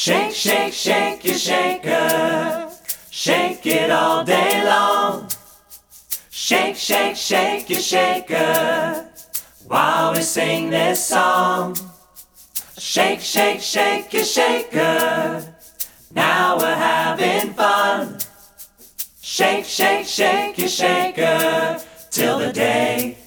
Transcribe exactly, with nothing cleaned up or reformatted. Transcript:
Shake, shake, shake your shaker. Shake it all day long. Shake, shake, shake your shaker while we sing this song. Shake, shake, shake your shaker. Now we're having fun. Shake, shake, shake your shaker till the day